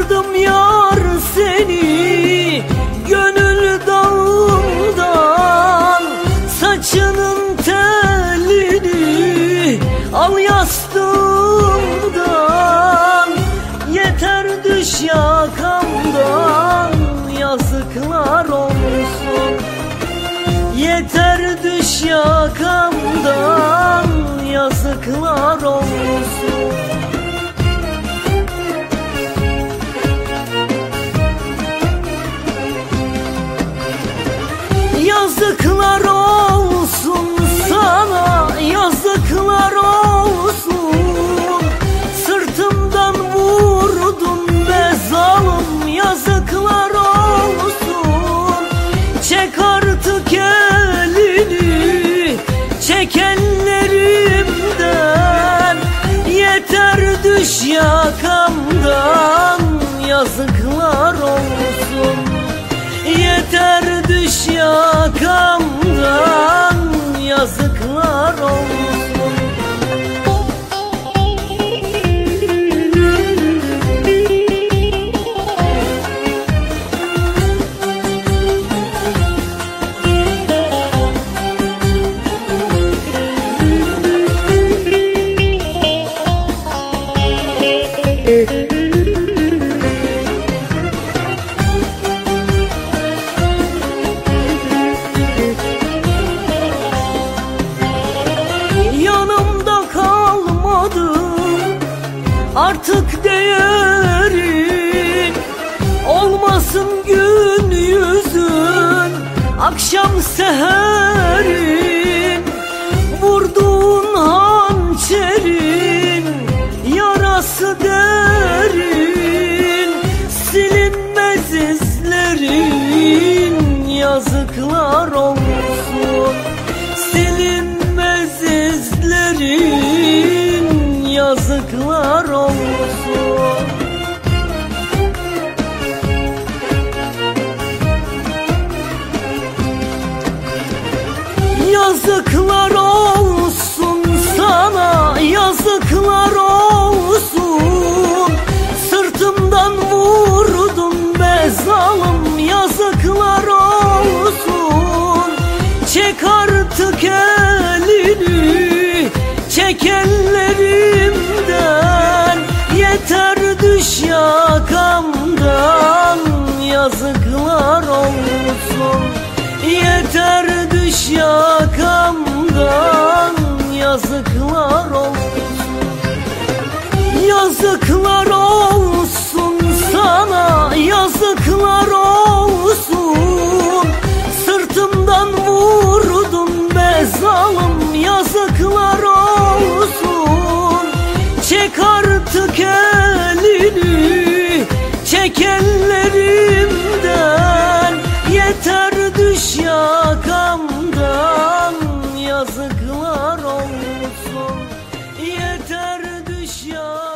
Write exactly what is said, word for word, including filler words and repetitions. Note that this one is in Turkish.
Çıkardım yar seni gönül dağından, saçının telini al yastığımdan. Yeter düş yakamdan, yazıklar olsun. Yeter düş yakamdan, yazıklar olsun. Yazıklar olsun sana, yazıklar olsun. Sırtımdan vurdun be zalim, yazıklar olsun. Çek artık elini, çek ellerimden. Yeter düş yakamdan, yazıklar olsun. Yeter düş yakamdan, yazıklar olsun. Artık değerin olmasın gün yüzün, akşam seherin. Vurduğun hançerin yarası derin, silinmez izlerin, yazıklar olsun. Silinmez izlerin, yazıklar olsun. Yazıklar olsun sana, yazıklar olsun. Sırtımdan vurdun be zalim, yazıklar olsun. Çek artık elini, çek ellerimden. Yeter düş yakamdan, yazıklar olsun. Yeter düş yakamdan, yazıklar olsun. Yazıklar olsun sana, yazıklar olsun. Sırtımdan vurdun be zalim, yazıklar olsun. Çek artık elini, çek ellerimden. Yeter düş yakamdan, yazıklar olsun. Yeter düş yakamdan.